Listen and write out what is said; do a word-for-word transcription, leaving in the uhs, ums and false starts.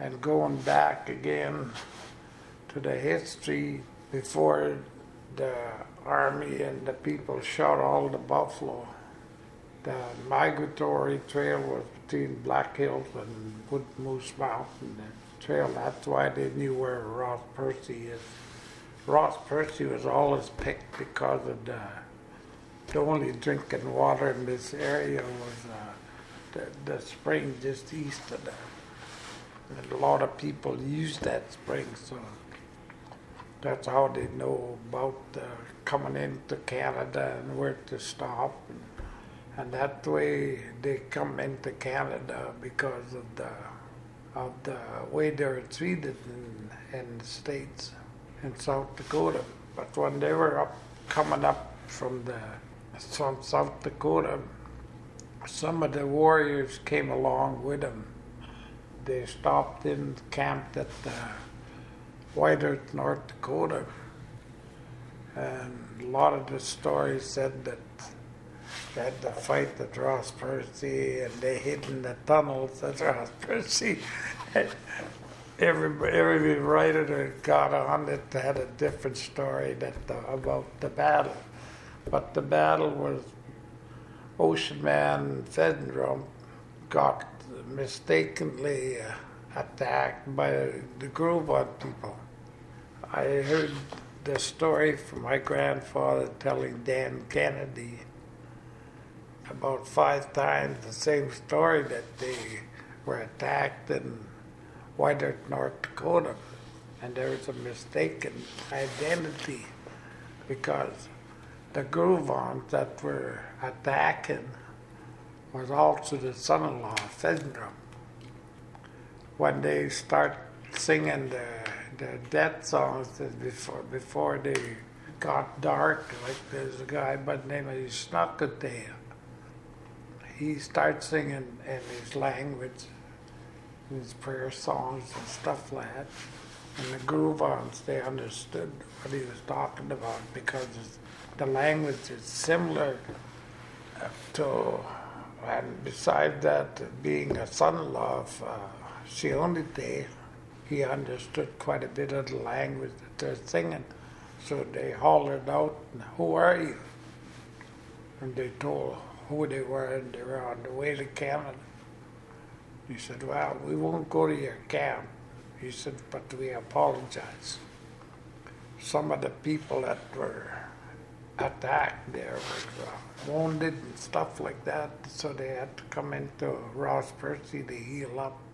And going back again to the history before the army and the people shot all the buffalo, the migratory trail was between Black Hills and Wood Moose Mountain. The trail, that's why they knew where Ross Percy is. Ross Percy was always picked because of the, the only drinking water in this area was uh, the, the spring just east of there. And a lot of people use that spring, so that's how they know about uh, coming into Canada and where to stop. And, and that way they come into Canada because of the of the way they're treated in, in the States, in South Dakota. But when they were up coming up from the from South Dakota, some of the warriors came along with them. They stopped in, camped at the White Earth, North Dakota, and a lot of the stories said that they had to fight at Ross Percy, and they hid in the tunnels at Ross Percy. every every writer that got on it had a different story that the, about the battle, but the battle was Ocean Man and Pheasant Drum got mistakenly uh, attacked by the Gros Ventre people. I heard the story from my grandfather telling Dan Kennedy about five times the same story, that they were attacked in White Earth, North Dakota, and there was a mistaken identity because the Gros Ventre that were attacking was also the son-in-law of Pheasant Drum. When they start singing the, the death songs before before they got dark, like there's a guy by the name of Snukatail. He starts singing in his language, his prayer songs and stuff like that. And the Gros Ventres, they understood what he was talking about because the language is similar to. And besides that, being a son-in-law of uh, Sionite, he understood quite a bit of the language that they're singing. So they hollered out, "Who are you?" And they told who they were, and they were on the way to Canada. He said, "Well, we won't go to your camp." He said, "But we apologize." Some of the people that were attacked there were uh, wounded and stuff like that, so they had to come into Ross Percy to heal up.